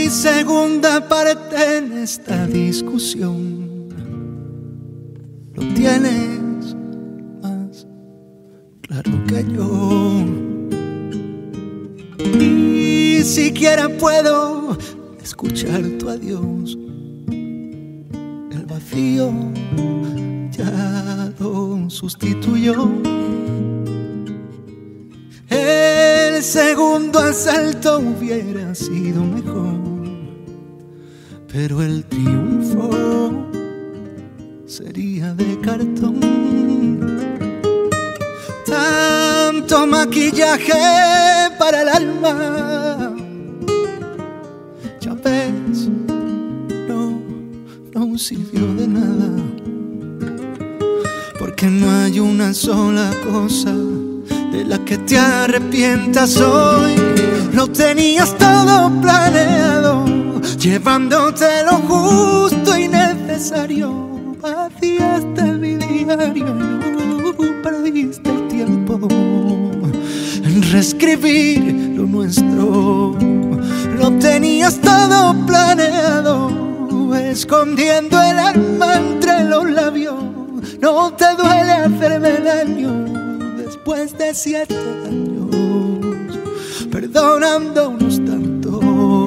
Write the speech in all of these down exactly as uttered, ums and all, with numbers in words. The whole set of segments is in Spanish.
hay segunda parte en esta discusión. Lo tienes más claro que yo. Ni siquiera puedo escuchar tu adiós. El vacío ya lo sustituyó. El segundo asalto hubiera sido mejor, pero el triunfo sería de cartón. Tanto maquillaje para el alma, ya ves, no, no sirvió de nada, porque no hay una sola cosa de la que te arrepientas hoy. Lo tenías todo planeado, llevándote lo justo y necesario. Vaciaste mi diario y no perdiste el tiempo en reescribir lo nuestro. Lo tenías todo planeado, escondiendo el alma entre los labios. No te duele hacerme daño después de siete años, perdonándonos tanto.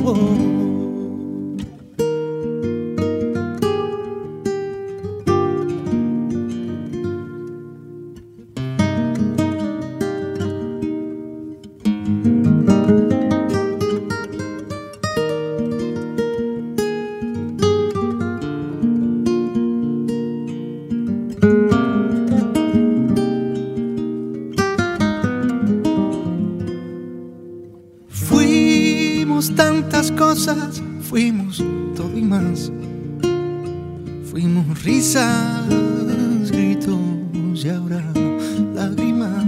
Fuimos tantas cosas, fuimos todo y más. Fuimos risas, gritos y ahora lágrimas.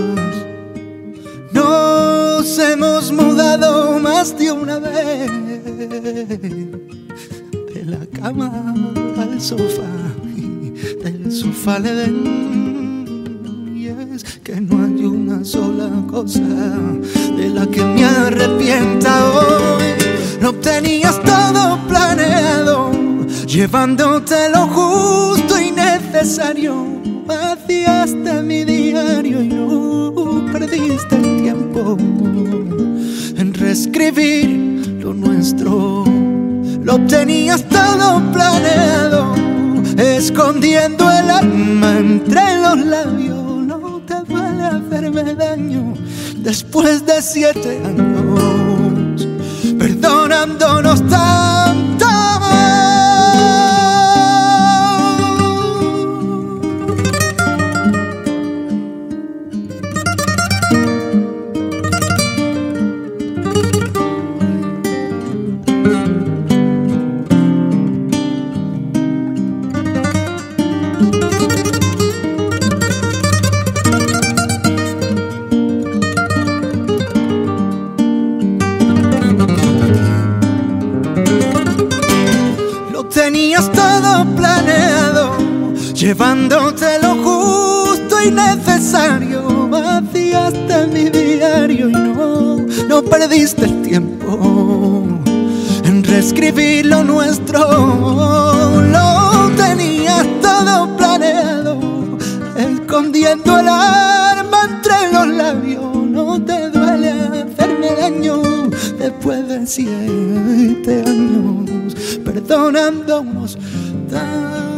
Nos hemos mudado más de una vez, de la cama al sofá y del sofá al edén. Y es que no hay una sola cosa de la que me arrepienta hoy. Lo tenías todo planeado, llevándote lo justo y necesario. Vaciaste mi diario y no perdiste el tiempo en reescribir lo nuestro. Lo tenías todo planeado, escondiendo el alma entre los labios. No te duele hacerme daño después de siete años, perdonándonos tanto más. Tenías todo planeado, llevándote lo justo y necesario. Vaciaste mi diario y no, no perdiste el tiempo en reescribir lo nuestro. Lo tenías todo planeado, escondiendo el alma entre los labios. No te duele hacerme daño después de siete años, perdonándonos tanto.